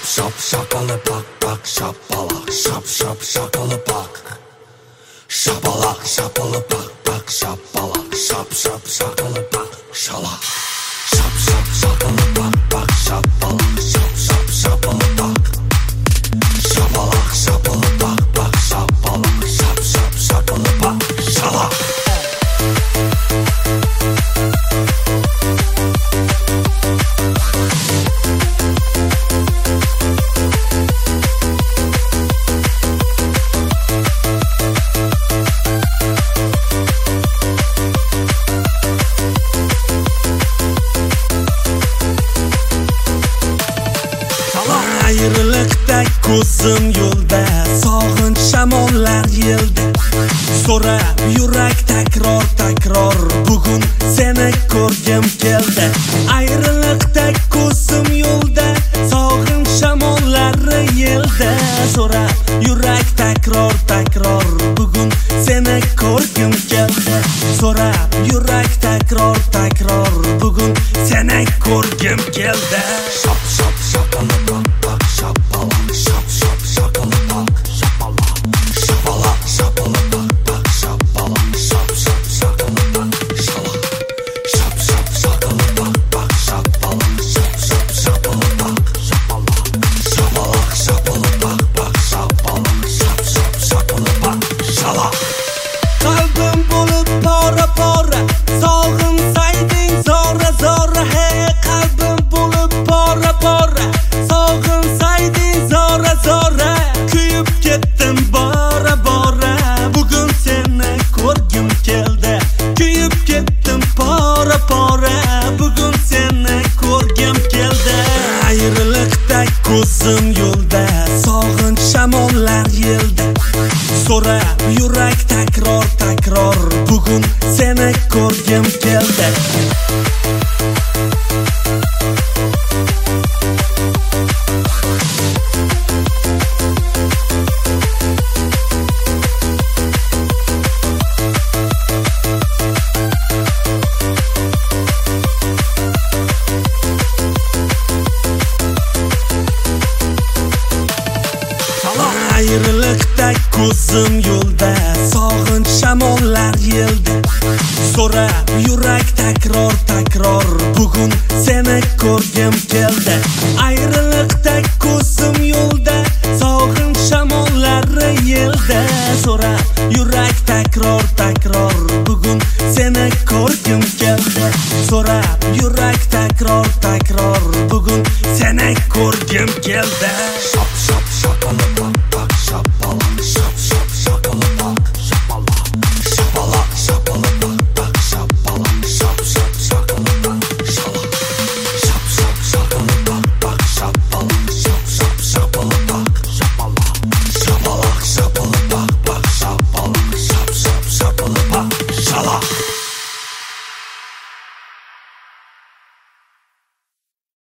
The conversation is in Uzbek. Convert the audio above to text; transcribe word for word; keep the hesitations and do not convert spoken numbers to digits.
shop shakalı bak bak şapalak şap şap şakalı bak. Şapalak şapalı bak bak şapalak şap şap şakalı bak şalak. Şap şap şakalı bak bak şapalak şap şap şapalı bak. Şapalak şapalı bak bak şapalak şap şap şakalı bak şalak. Ayrılıkta ko'zim yo'lda, sog'inch shamollar yelda. So'rab yurak takror takror, bugun seni ko'rgim keldi. Ayrılıkta ko'zim yo'lda, sog'inch shamollari yelda. So'rab yurak takror takror, bugun seni ko'rgim keldi. So'rab yurak takror takror, bugun seni ko'rgim keldi. Şap şap şakalı bak bak şapalak şap şap şakalı bak şapalak. Şapalak şapalı bak bak şapalak şap şap şakalı bak şalak. Şap şap şakalı bak bak şapalak şap şap şakalı bak şapalak. Şapalak şapalı bak bak şapalak şap şap şakalı bak şalak. Qalbim bo'lib pora pora, sog'insayding zora zora. Hey, qalbim bo'lib pora pora, sog'insayding zora zora. Kuyib ketdim bora bora, bugun seni ko'rgim keldi. Kuyib ketdim pora pora, bugun seni ko'rgim keldi. Ayrılıkda ko'zim yo'lda, sog'inch shamollar yelda. So'rab yurak takror takror, bugun seni ko'rgim keldi. Ayrılıkda ko'zim yo'lda, sog'inch shamollar yelda. So'rab yurak takror takror, bugun seni ko'rgim keldi. Ayrılıkda ko'zim yo'lda, sog'inch shamollari yelda. So'rab yurak takror takror, bugun seni ko'rgim keldi. So'rab yurak takror takror, bugun seni ko'rgim keldi. Şap şap şakalı bak